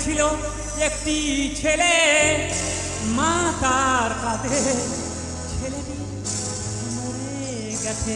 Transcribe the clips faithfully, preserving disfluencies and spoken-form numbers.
জন্মেছিল একটি ছেলে, মা তার কাঁধে, ছেলেটি মরে গেছে।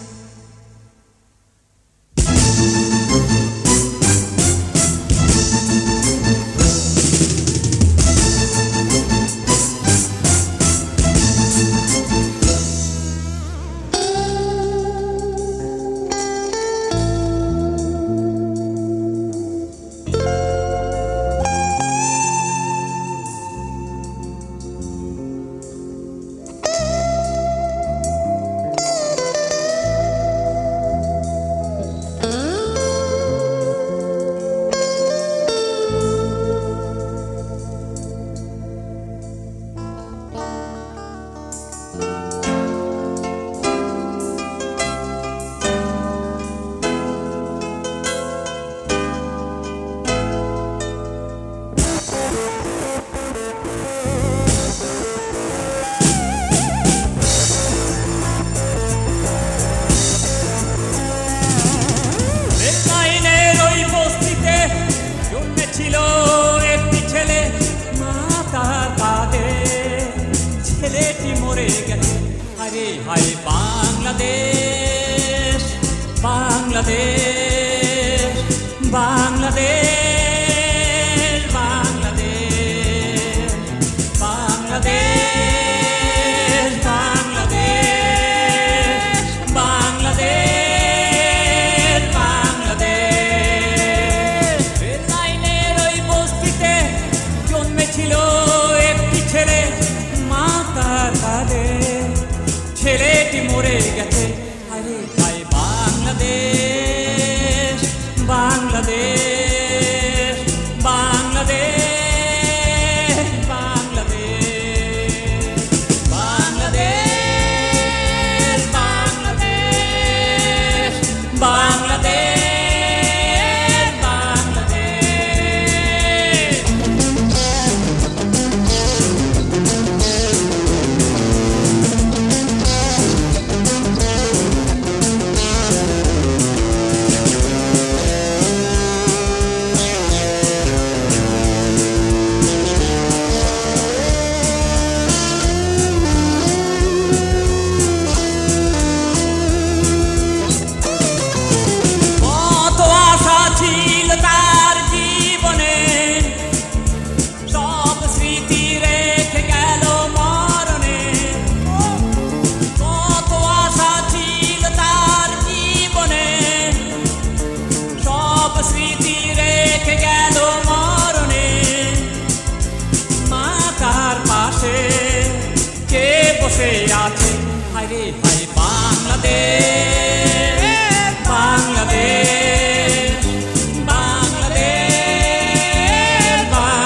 ছিল একটি ছেলে, মা তার কাঁধে, ছেলেটি মরে গেছে। আরে হায় বাংলাদেশ, বাংলাদেশ, বাংলাদেশ, বাংলাদেশ, বাংলাদেশ, বাংলাদেশ, বাংলাদেশ, বাংলাদেশ। রেললাইনের ওই বস্তিতে জন্মেছিল একটি ছেলে, মা তার কাঁধে, ছেলেটি মরে গেছে। আরে হায় বাংলাদেশ, বাংলাদেশ, বাংলাদেশ, বাংলাদেশ, বাংলাদেশ, বাংলাদেশ, বাংলাদেশ, আছে। হায়রে হায় বাংলাদেশ, বাংলাদেশ, বাংলাদেশ,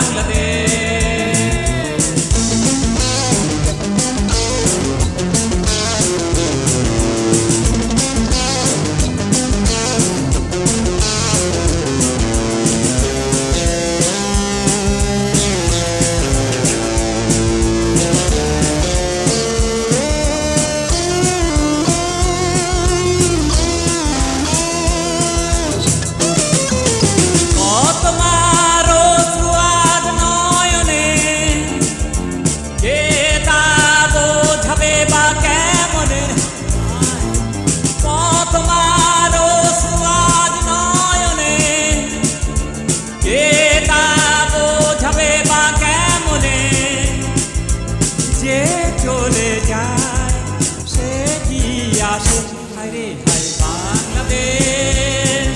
যে চলে যায় সে কি আসে। হায়রে হায় বাংলাদেশ,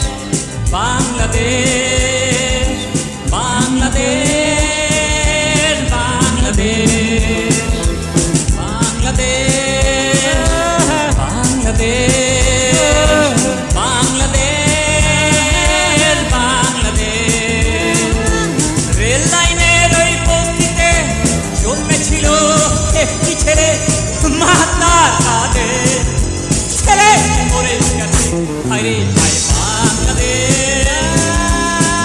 বাংলাদেশ, বাংলাদেশ, বাংলাদেশ, বাংলাদেশ, বাংলাদেশ, বাংলাদেশ, বাংলাদেশ। রেল লাইনের ওই বস্তিতে জন্মেছিল একটি ছেলে, মা তার কাঁধে, ছেলে মরে গেছে। হায়রে হায় বাংলাদেশ,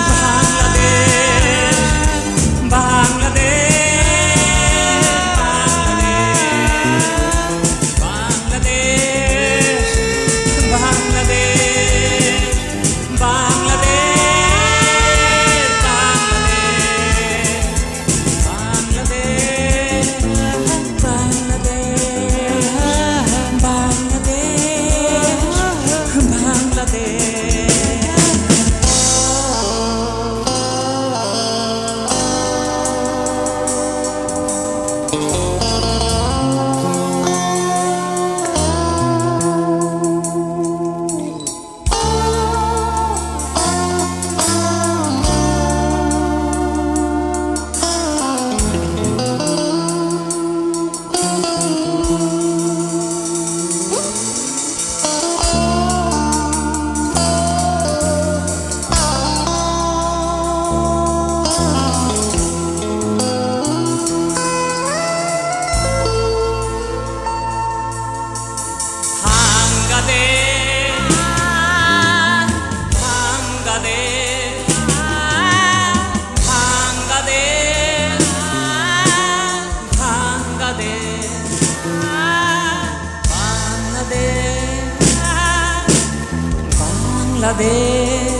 বাংলাদেশ।